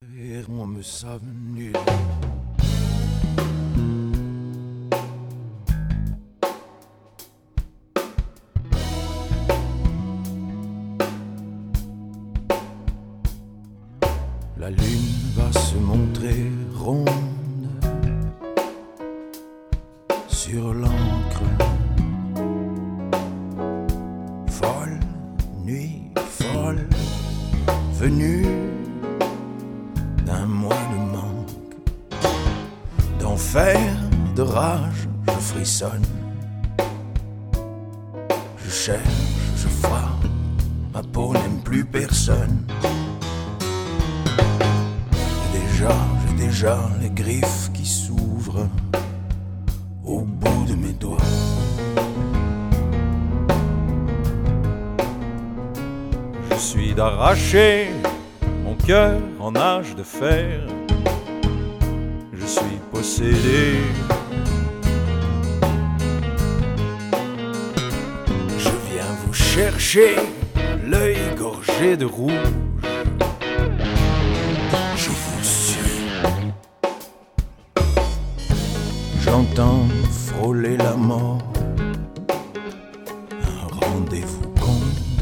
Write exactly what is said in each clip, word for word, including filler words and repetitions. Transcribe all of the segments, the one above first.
et on me savent nul. La lune va se montrer ronde sur l'encre. Folle, nuit folle, venue d'un mois de manque, d'enfer, de rage, je frissonne. Je cherche, je frappe, ma peau n'aime plus personne. Déjà, j'ai déjà les griffes qui s'ouvrent au bout de mes doigts. Je suis d'arracher mon cœur en âge de fer. Je suis possédé. Je viens vous chercher, l'œil gorgé de rouge. Je vous suis. J'entends frôler la mort. Un rendez-vous con.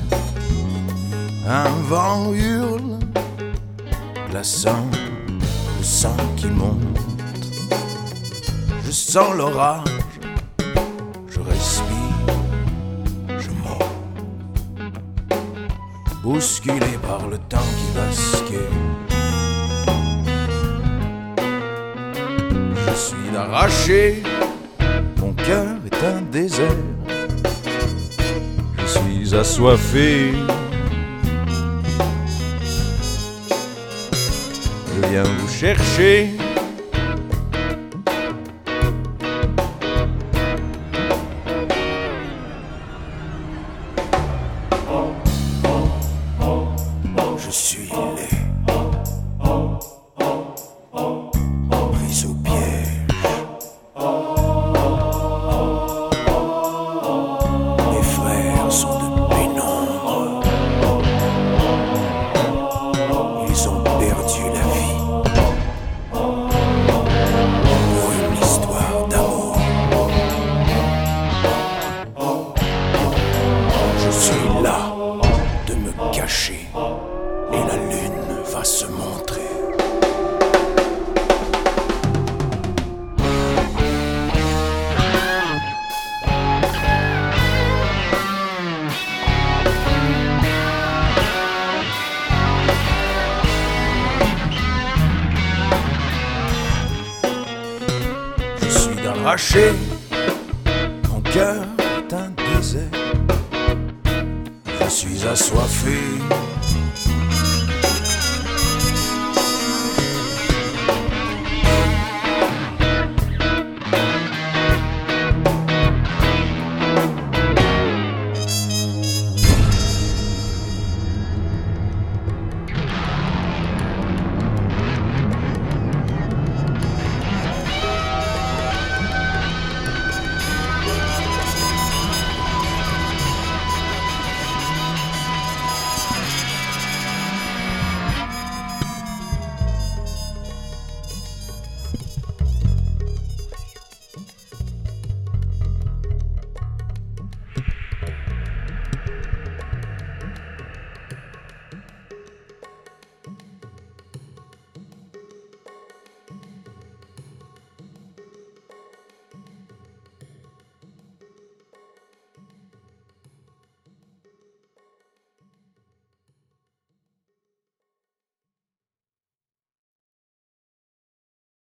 Un vent hurle, glaçant le sang qui monte. Je sens l'orage, je respire, je monte. Bousculé par le temps qui bascule. Je suis d'arracher, mon cœur est un désert. Je suis assoiffé. Je viens vous chercher. Je suis laid, pris au piège. Mes frères sont de pénombre. Ils ont perdu la vie pour une histoire d'amour. Je suis là de me cacher et la lune va se montrer. Je suis d'arracher, mon cœur est un désert. Je suis assoiffé.